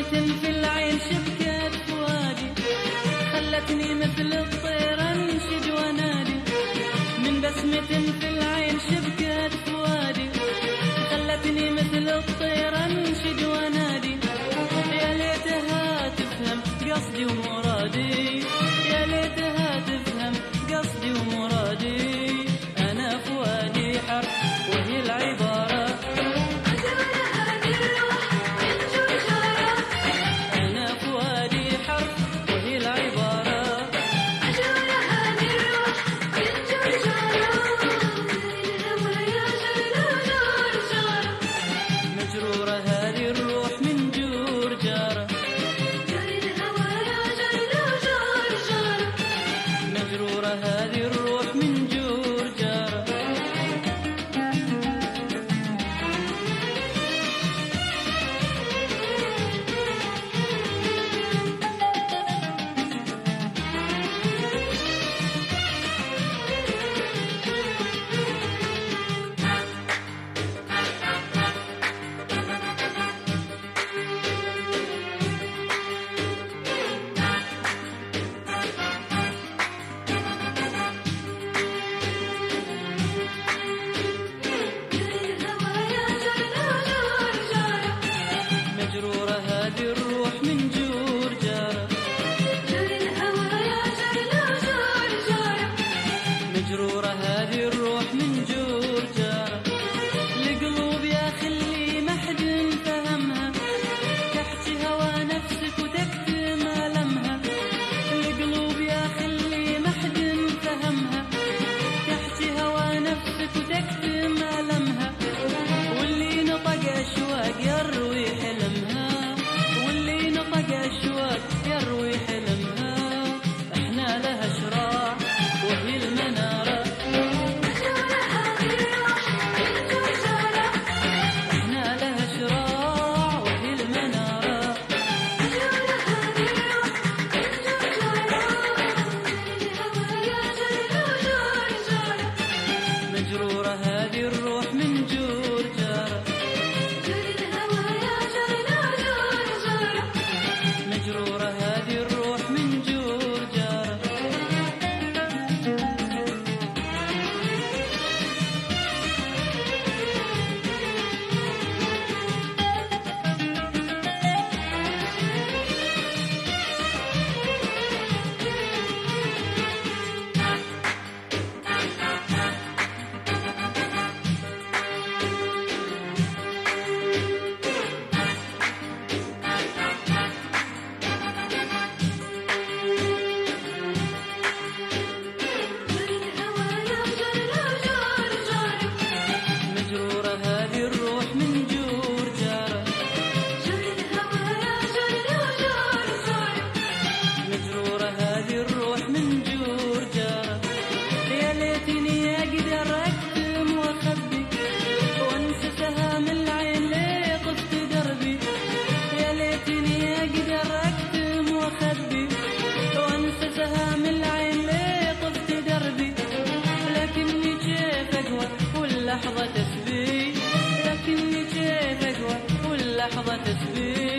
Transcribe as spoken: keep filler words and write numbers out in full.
بسمة في العين شبكت فؤادي، خلتني مثل الطير انشد ونادي. من بسمة في العين شبكت فؤادي، خلتني مثل الطير انشد ونادي. يا ليتها تفهم قصدي ومرادي، يا ليتها تفهم قصدي ومرادي. انا فؤادي حرف وهي العبارة، أنا فؤادي حرف وهي العبارة. مجرورة هذه الروح من جور جارة، مجرورة هذه الروح من جور جارة. مجرورة هذه الروح من جور جارة، مجرورة هذه الروح من جور جارة. القلوب يا خلي ما حد فهمها، تحكي هوى نفسك وتكتم ألمها. القلوب يا خلي ما حد فهمها، تحكي هوى نفسك وتكتم ألمها. واللي نطق أشواق يروي حلمها، واللي نطق أشواق يروي حلمها. احنا لها شراع وهي المنارة، احنا لها شراع وهي المنارة. مجرورة هذه الروح من جور جارة، مجرورة هذه الروح من جور جارة. مجرورة هذه الروح من جور جارة، مجرورة هذه الروح من جور جارة. يا ليتني أقدر أكتم وأخبي وأنسى سهام العين ليه طفت دربي. يا ليتني أقدر أكتم وأخبي وأنسى سهام العين ليه طفت دربي. لكني كيف أقوى واللحظة تسبي، لكني كيف أقوى واللحظة تسبي.